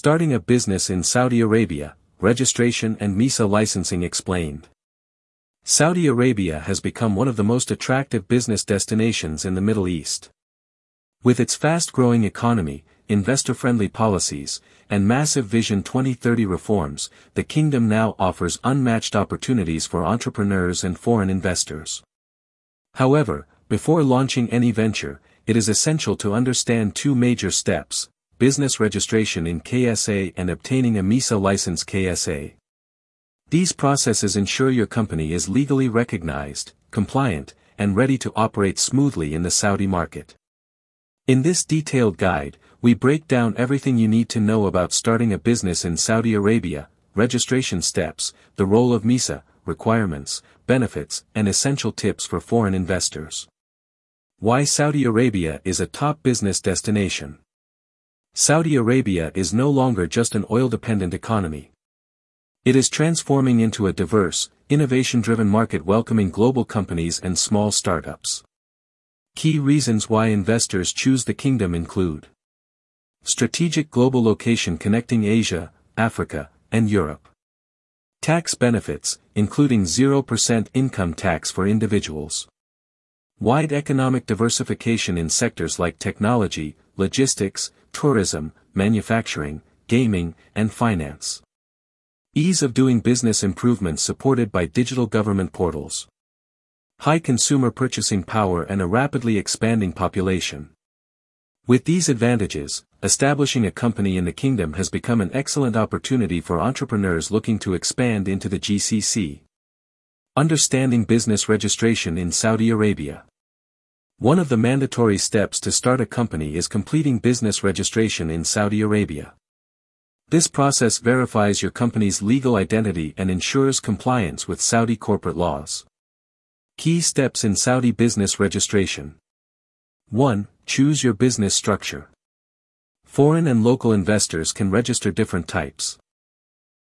Starting a business in Saudi Arabia, registration and MISA licensing explained. Saudi Arabia has become one of the most attractive business destinations in the Middle East. With its fast-growing economy, investor-friendly policies, and massive Vision 2030 reforms, the kingdom now offers unmatched opportunities for entrepreneurs and foreign investors. However, before launching any venture, it is essential to understand two major steps: business registration in KSA and obtaining a MISA license KSA. These processes ensure your company is legally recognized, compliant, and ready to operate smoothly in the Saudi market. In this detailed guide, we break down everything you need to know about starting a business in Saudi Arabia, registration steps, the role of MISA, requirements, benefits, and essential tips for foreign investors. Why Saudi Arabia is a top business destination. Saudi Arabia is no longer just an oil-dependent economy. It is transforming into a diverse, innovation-driven market welcoming global companies and small startups. Key reasons why investors choose the kingdom include: strategic global location connecting Asia, Africa, and Europe. Tax benefits, including 0% income tax for individuals. Wide economic diversification in sectors like technology, logistics, tourism, manufacturing, gaming, and finance. Ease of doing business improvements supported by digital government portals. High consumer purchasing power and a rapidly expanding population. With these advantages, establishing a company in the kingdom has become an excellent opportunity for entrepreneurs looking to expand into the GCC. Understanding business registration in Saudi Arabia. One of the mandatory steps to start a company is completing business registration in Saudi Arabia. This process verifies your company's legal identity and ensures compliance with Saudi corporate laws. Key steps in Saudi business registration. 1. Choose your business structure. Foreign and local investors can register different types.